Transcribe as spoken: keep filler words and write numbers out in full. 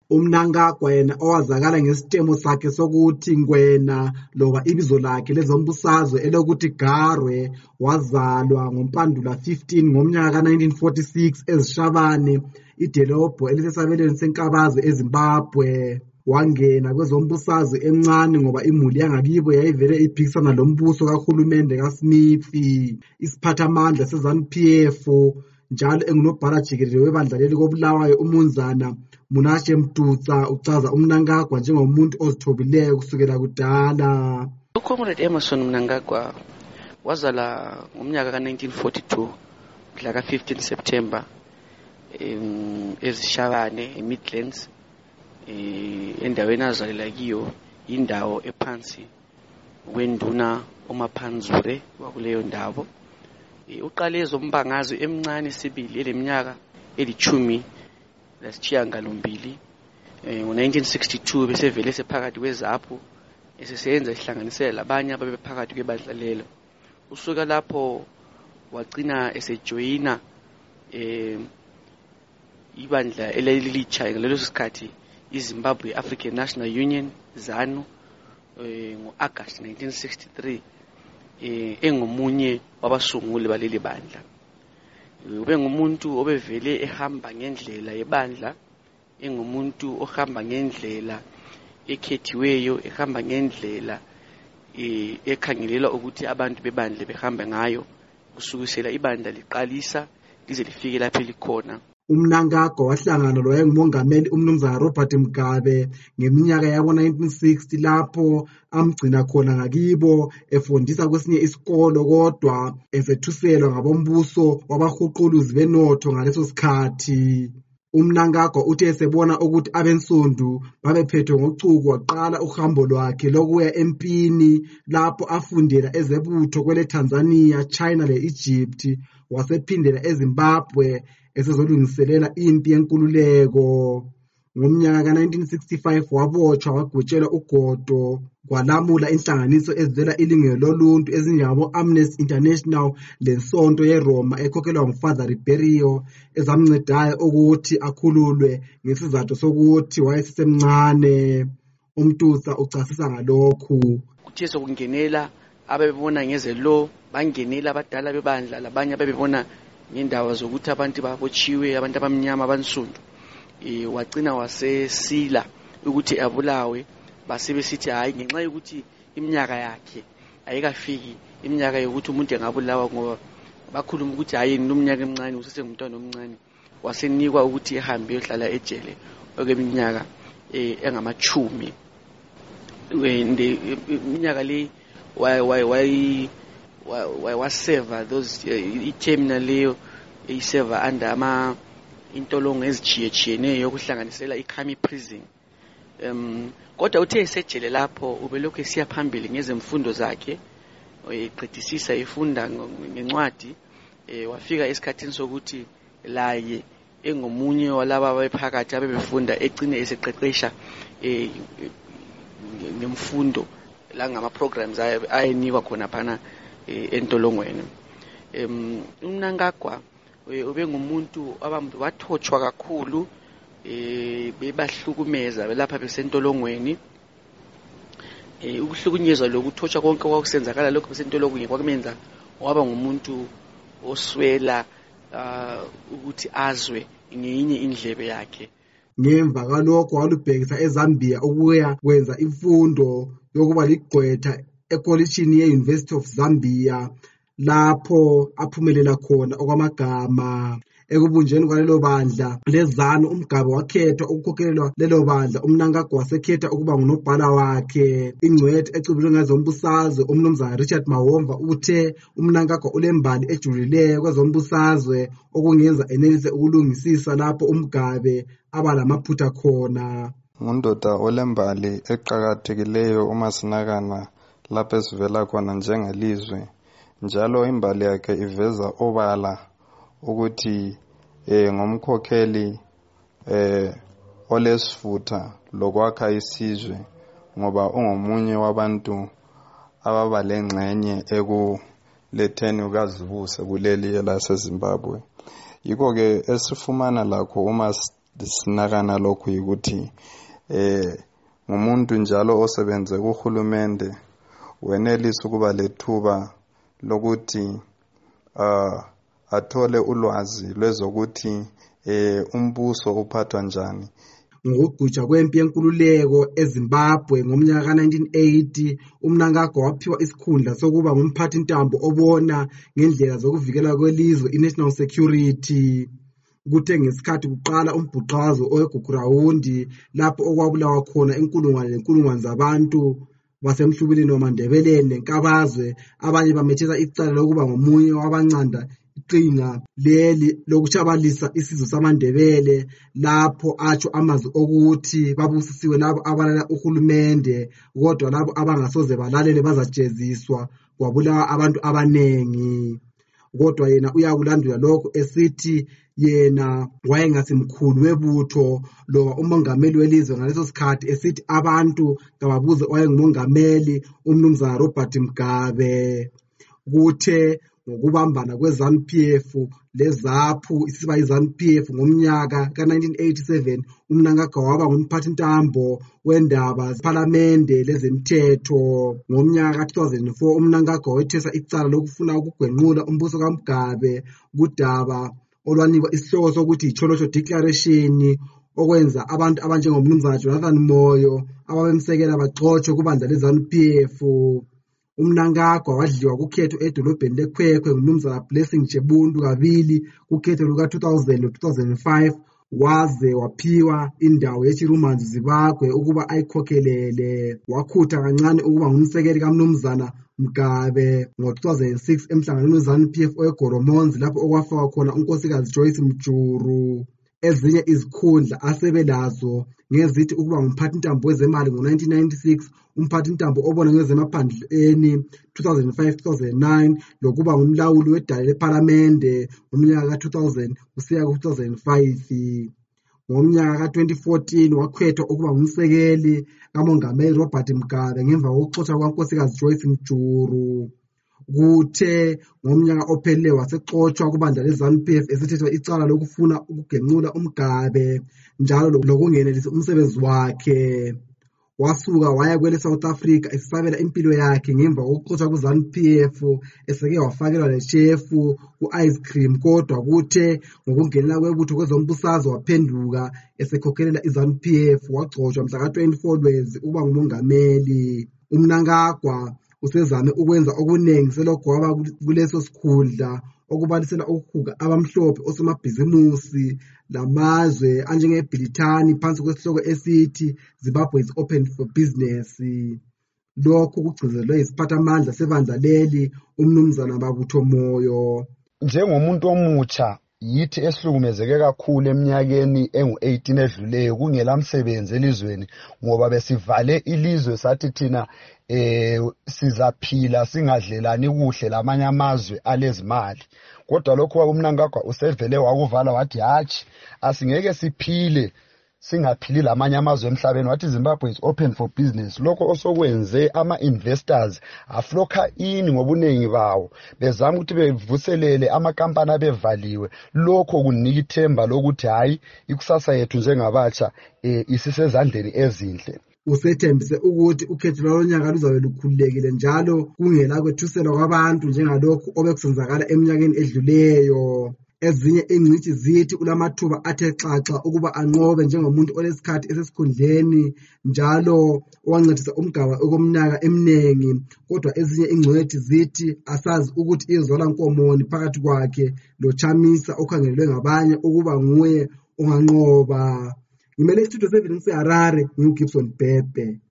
uMnangagwa yena owazakala ngesitemo sakhe sokuthi Ngwena loba ibizo lakhe lezombusazwe elokuthi Garwe wazalwa ngoMpandula fifteen ngomnyaka ka nineteen forty-six eZishabane idolobho elisesabelweni seNkabazi eZimbabwe. Wangena kwezombusazwe emncane ngoba imuli yangakibo yayivele iphikisana lombuso kahulumende kaSmith, isiphathamandla seZANU P F, njalo engunobhala jikelele webandla leli koBulawayo uMnumzana Munashe Mduza uchaza uMnangagwa njengomuntu ozithobileyo kusukela kudala. uComrade Emmerson Mnangagwa wazala ngomnyaka ka nineteen forty-two mhla ka fifteen September eZishabane eMidlands, endaweni azalela kiyo indawo ephansi kwenduna uMaphanzure wakuleyo ndawo. Uqale ezombangazwe emncane sibili eleminyaka elichumi lasishiyagalombili ngo nineteen sixty-two bese vele sephakathi kweZAPHU esesenza ihlanganisela labanye ababephakathi kwebandla lelo. Usuka lapho wagcina esejoyina eh ibandla elilitsha ngaleso sikhathi iZimbabwe African National Union ZANU ngo-August nineteen sixty-three eh engomunye wabasunguli baleli bandla. Ube ngumuntu obevele ehamba ngendlela yebandla, engumuntu ohamba ngendlela ekhethiweyo, ehamba ngendlela ekhangelela ukuthi abantu bebandla behambe ngayo kusukisela ibandla liqalisa lize lifike lapho likhona. uMnangagwa wahlangana lowayengumongameli uMnumzana Robert Mugabe ngeminyaka yabo nineteen sixty lapho amgcina khona ngakibo efundisa kwesinye isikolo kodwa esethuselwa ngabombuso wabahuquluzi benotho ngaleso sikhathi. uMnangagwa uthe esebona ukuthi abensundu babephethwe ngocuku waqala uhambo lwakhe lokuya empini lapho afundela ezebutho kwele Tanzania, China le-Egypt, wasephindela eZimbabwe esezolungiselela impi yenkululeko. Ngomnyaka ka nineteen sixty-five wabotshwa wagwetshelwa ugodo kwalamula inhlanganiso ezivela ilungelo loluntu ezinjengabo Amnesty International lensonto yeRoma ekhokhelwa nguFather Ribeiro ezamncedayo ukuthi akhululwe ngesizathu sokuthi wayesemncane. uMduza uchasisa ngalokhu. Kuthe sokungenela abebona ngezelo, bangenela abadala bebandla labanye abebona ngendawo zokuthi abantu babotshiwe, abantu abamnyama abansundu. Eh wagcina wasesila ukuthi abulawe, basebesithi hayi ngenxa yokuthi iminyaka yakhe ayikafiki iminyaka yokuthi umuntu engabulawa, ngoba bakhuluma ukuthi hayi nomnyaka emncane usesengumntwana omncane, wasenikwa ukuthi ehambe eyohlala ejele okweminyaka eh engamachumi. Wende iminyaka le why why why why waseva those i-terminal leyo iseva under ama intolongo ezichiyechiyene yokuhlanganisela iKhami prison. Um kodwa uthe esejele lapho ubelokhu esiya phambili ngezemfundo zakhe, eqedisisa efunda ngencwadi, wafika esikhathini sokuthi laye engomunye walaba abaphakathi abebefunda egcine eseqeqesha ngemfundo la ngama programs ayenikwa khona phana entolongweni. Um uMnangagwa ube ngumuntu wathotshwa kakhulu, eh bebahlukumeza belapha besentolongweni. Eh ukuhlukunyezwa lokuthotsha konke kwakusenzakala lokho besentolongweni kwakumenza waba ngumuntu oswela ukuthi azwe ngenye indlebe yakhe. Ngemva kalokho walubhekisa eZambia ukuya kwenza imfundo yokuba ligqwetha ekolishini ye-University of Zambia lapho aphumelela khona okwamagama. Ekubunjeni kwalelo bandla lezanu uMgabe wakhethwa ukukhokhelwa lelo bandla. uMnangagwa wasekhetha ukuba ngunobhala wakhe. Ingcwethi ecubulwe ngezombusazwe uMnumzana Richard Mawomva uthe uMnangagwa ulembali ejulileyo kwezombusazwe okungenza enelise ukulungisisa lapho uMgabe abalamaphutha khona. Ngundoda olembali eqhakathekileyo uma sinakana lapho esivela khona njengelizwe, njalo imbali yakhe iveza obala ukuthi eh ngomkhokheli eh olesifutha lokwakha isizwe, ngoba ungomunye wabantu ababalengxenye ekuletheni ukazibuse kuleli laseZimbabwe. Yikho ke esifumana lakho uma Sinakana lokhu yikuthi eh ngumuntu njalo osebenze kuhulumende wenelisa ukuba lethuba lokuthi uh, athole ulwazi lwezokuthi eh umbuso uphathwa njani. Ngokugujwa kwempi yenkululeko eZimbabwe ngomnyaka nineteen eighty, uMnangagwa waphiwa isikhundla sokuba ngumphathi ntambo obona ngendlela zokuvikela kwelizwe i-national security. Kuthe ngesikhathi kuqala umbhuqazo oweGugurawundi lapho okwabulawa khona inkulungwane nenkulungwane zabantu basemhlubulini wamaNdebeleni nenkabazwe, abanye bamethesa icala lokuba ngomunye wabancanda iqhinga leli lokutshabalisa isizwe samaNdebele, lapho atsho amazwi okuthi babusisiwe labo abalala uhulumende kodwa labo abangasoze balalele bazajeziswa, kwabulawa abantu abanengi. Kodwa yena uyakulandula lokho esithi yena wayengasimkhulu webutho loba umongameli welizwe ngaleso sikhathi, esithi abantu kababuze owayengumongameli umnumzana Robert Mugabe. Kuthe ngokubambana kwe-ZANU P F leZAPU isiba i-ZANU P F ngomnyaka ka nineteen eighty-seven, uMnangagwa waba ngumphathi ntambo wendaba zephalamende lezemthetho. Ngomnyaka ka two thousand four uMnangagwa wethesa icala lokufuna ukugwenqula umbuso kaMugabe kudaba olwanikwa isihloko sokuthi iCholocho Declaration, okwenza abantu abanjengomnumzana Jonathan Moyo ababemsekela baxotshwe kubandla leZANU P F. uMnangagwa wadliwa kukhetho edolobheni leKwekwe ngumnumzana Blessing Chebundu kabili kukhetho luka two thousand no two thousand five, waze waphiwa indawo yeChirumanzi Zimbabwe ukuba ayikhokhelele. Wakhutha kancane ukuba ngumsekeli kaMnumzana Mugabe ngo two thousand six emhlanganweni weZANU P F eGoromonzi lapho okwafakwa khona unkosikazi Joyce Mjuru. Ezinye izikhundla asebelazo ngezithi ukuba ngumphathi ntambo wezemali ngo nineteen ninety-six, umphathi ntambo obona ngezemaphandleni two thousand five two thousand nine, lokuba ngumlawuli wedala lephalamende ngomnyaka ka two thousand kusiya ku two thousand five. Ngomnyaka ka twenty fourteen wakhethwa ukuba ngumsekeli kamongameli Robert Mugabe ngemva kokuxotshwa kwankosikazi Joyce Mjuru. Kuthe ngomnyaka ophelele wasexotshwa kubandla leZANU P F esithethwa icala lokufuna ukugenqula uMugabe njalo lokungenelisa umsebenzi wakhe. Wasuka waya kwele South Africa esabela impilo yakhe ngemva kokuxotshwa kuZANU P F, eseke wafakelwa leshefu ku-ice cream. Kodwa kuthe ngokungenela kwebutho kwezombusazwe waphenduka esekhokhelela iZANU P F, wagcotshwa mhla ka twenty-four Lwezi ukuba ngumongameli. uMnangagwa usezame ukwenza okuningi selogwaba kuleso sikhundla, okubalisela ukuhuga abamhlophe osomabhizimusi lamazwe anjengeBrithani phansi kwesihloko esithi Zimbabwe is open for business. Lokhu kugcizelwe isiphathamandla sebandla leli umnumzana Babutho Moyo. Njengomuntu omutsha yithi esihlukumezeke kakhulu eminyakeni engu eighteen edluleyo kungela msebenzi elizweni, ngoba besivale ilizwe sathi thina eh sizaphila singadlelani kuhle lamanye amazwe alezimali. Kodwa lokho uMnangagwa usevele wakuvala wathi hathi asingeke siphile singaphili lamanye amazwe emhlabeni, wathi Zimbabwe is open for business. Lokho osokwenze ama investors afloka ini ngobuningi bawo bezama ukuthi bevuselele amakampani abevaliwe. Lokho kunika ithemba lokuthi hayi ikusasa yethu njengabatsha eh isisezandleni ezinhle. Usethembise ukuthi ukhetho lonyaka luzabe lukhululekile njalo kungela kwethuselwa kwabantu njengalokhu obekusenzakala eminyakeni edluleyo. Ezinye ingcithi zithi ulamathuba athe xaxa ukuba anqobe njengomuntu olesikhathi esesikhundleni njalo owancedisa uMgaba okomnyaka eminengi. Kodwa ezinye ingcwethi zithi asazi ukuthi izwala nkomoni phakathi kwakhe loChamisa okhangelwe ngabanye ukuba nguye onganqoba. Ngimele istudio seven ngiseHarare, ngiuGibson Bhebhe.